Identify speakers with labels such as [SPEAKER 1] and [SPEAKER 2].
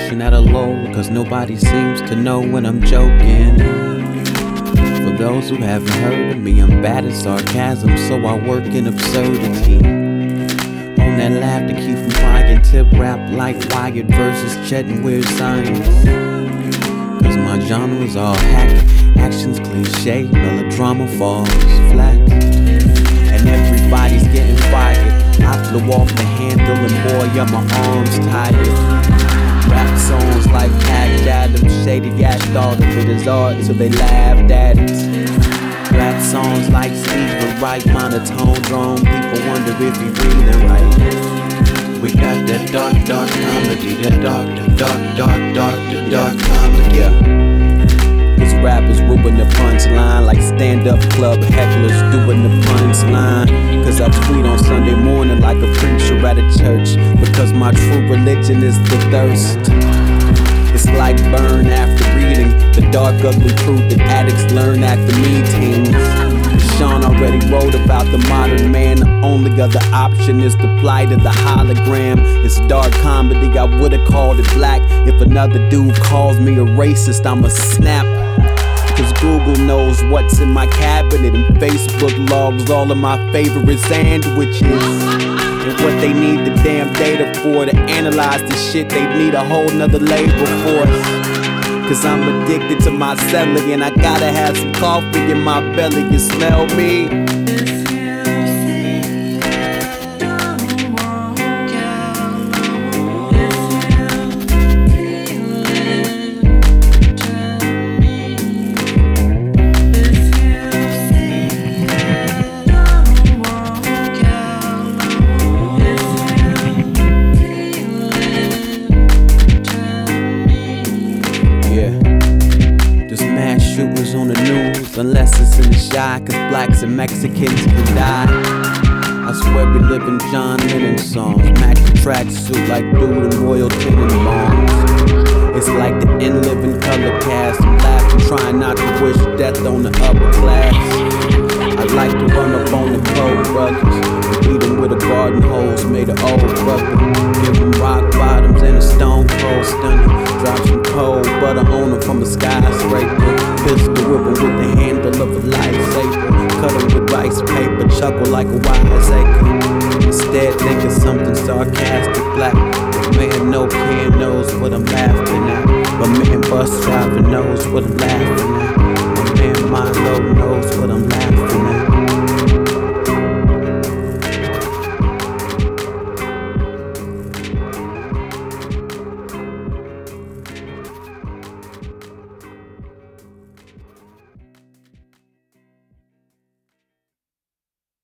[SPEAKER 1] emotion at a low, cause nobody seems to know when I'm joking. For those who haven't heard of me, I'm bad at sarcasm, so I work in absurdity. On that laugh to keep from crying, tip rap like Wired versus Chet and Weird Science. Cause my genres all hack, actions cliche, melodrama falls flat. And everybody's getting fired. I flew off the handle and boy, yeah, my arms tired. Rap songs like Patch Adams, Shady Ass thought of it as art till they laughed at it. Rap songs like Stephen Wright, monotone drone, people wonder if he breathing right. We got that dark comedy, that dark comedy, yeah. Cause rappers ruin the punchline like stand-up club hecklers doing the punchline. Cause I tweet on Sunday morning like a preacher at a church, because my true religion is the thirst. It's like burn after reading the dark ugly truth that addicts learn at the meetings. Sean already wrote about the modern man. The only other option is the plight of the hologram. It's dark comedy, I would've called it black. If another dude calls me a racist, I'ma snap. Cause Google knows what's in my cabinet, and Facebook logs all of my favorite sandwiches. And what they need the damn data for to analyze the shit, they need a whole nother labor force. Cause I'm addicted to my celly, and I gotta have some coffee in my belly. You smell me? Shooters on the news, unless it's in the shy, cause blacks and Mexicans can die. I swear we live in John Lennon songs, match the tracksuit like dude in Royal Tenenbaums. It's like the In Living Color cast, I'm laughing, trying not to wish death on the upper class. I like to run up on the cold brothers and beat them with a garden hose made of old brother. Give them rock bottoms and a stone cold stunner. Drop some cold butter on them from a skyscraper. Pistol whip 'em with the handle of a lightsaber. Cut 'em with rice paper, chuckle like a wiseacre. Instead think of something sarcastic black. Man no kid knows what I'm laughing at, but man bus driver knows what I'm laughing at. My man Milo knows